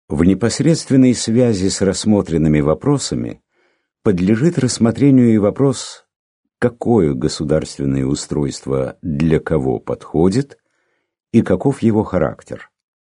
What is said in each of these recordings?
В непосредственной связи с рассмотренными вопросами подлежит рассмотрению и вопрос, какое государственное устройство для кого подходит и каков его характер.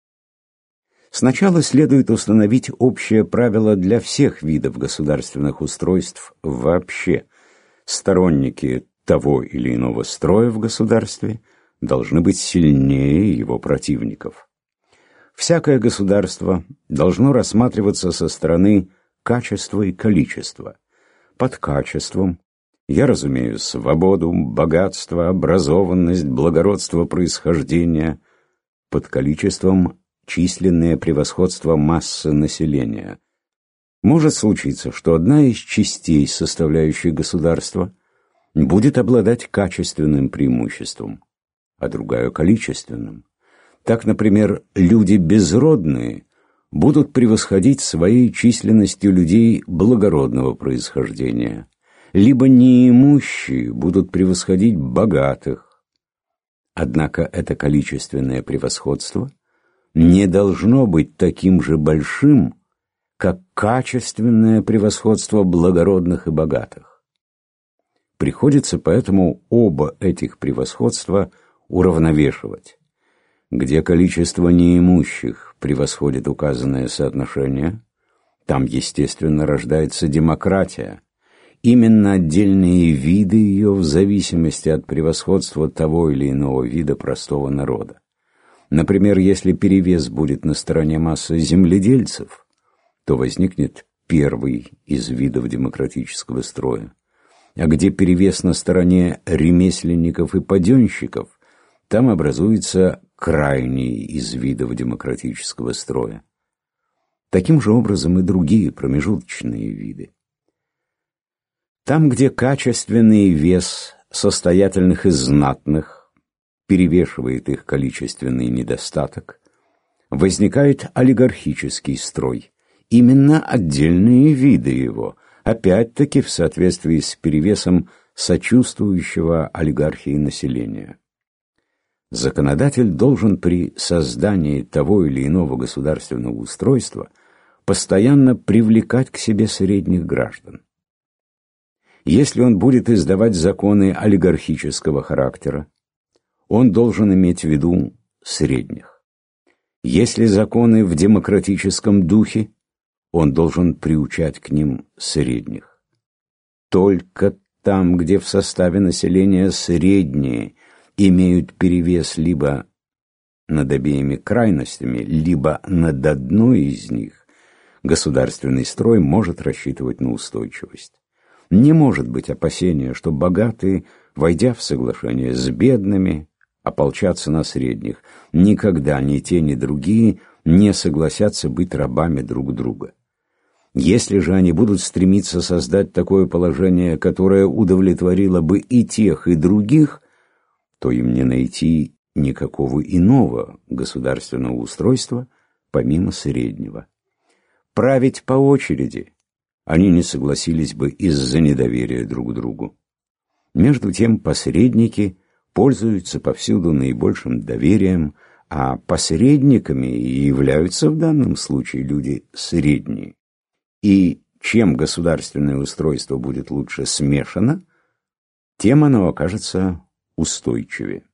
Сначала следует установить общее правило для всех видов государственных устройств вообще. Сторонники того или иного строя в государстве должны быть сильнее его противников. Всякое государство должно рассматриваться со стороны качества и количества. Под качеством я разумею свободу, богатство, образованность, благородство происхождения. Под количеством численное превосходство массы населения. Может случиться, что одна из частей, составляющих государство, будет обладать качественным преимуществом, а другая – количественным. Так, например, люди безродные будут превосходить своей численностью людей благородного происхождения, либо неимущие будут превосходить богатых. Однако это количественное превосходство не должно быть таким же большим, как качественное превосходство благородных и богатых. Приходится поэтому оба этих превосходства уравновешивать. Где количество неимущих превосходит указанное соотношение, там, естественно, рождается демократия. Именно отдельные виды ее в зависимости от превосходства того или иного вида простого народа. Например, если перевес будет на стороне массы земледельцев, то возникнет первый из видов демократического строя. А где перевес на стороне ремесленников и паденщиков, там образуется крайний из видов демократического строя. Таким же образом и другие промежуточные виды. Там, где качественный вес состоятельных и знатных перевешивает их количественный недостаток, возникает олигархический строй, именно отдельные виды его, опять-таки в соответствии с перевесом сочувствующего олигархии населения. Законодатель должен при создании того или иного государственного устройства постоянно привлекать к себе средних граждан. Если он будет издавать законы олигархического характера, он должен иметь в виду средних. Если законы в демократическом духе, он должен приучать к ним средних. Только там, где в составе населения средние имеют перевес либо над обеими крайностями, либо над одной из них, государственный строй может рассчитывать на устойчивость. Не может быть опасения, что богатые, войдя в соглашение с бедными, ополчатся на средних. Никогда ни те, ни другие не согласятся быть рабами друг друга. Если же они будут стремиться создать такое положение, которое удовлетворило бы и тех, и других, то им не найти никакого иного государственного устройства, помимо среднего. Править по очереди они не согласились бы из-за недоверия друг к другу. Между тем посредники пользуются повсюду наибольшим доверием, а посредниками и являются в данном случае люди средние. И чем государственное устройство будет лучше смешано, тем оно окажется устойчивее.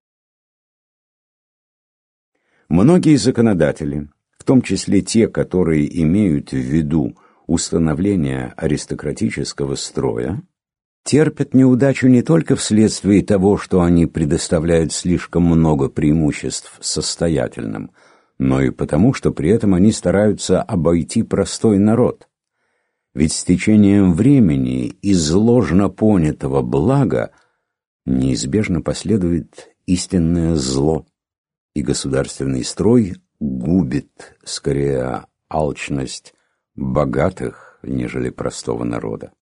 Многие законодатели, в том числе те, которые имеют в виду установление аристократического строя, терпят неудачу не только вследствие того, что они предоставляют слишком много преимуществ состоятельным, но и потому, что при этом они стараются обойти простой народ. Ведь с течением времени из ложно понятого блага неизбежно последует истинное зло, и государственный строй губит скорее алчность богатых, нежели простого народа.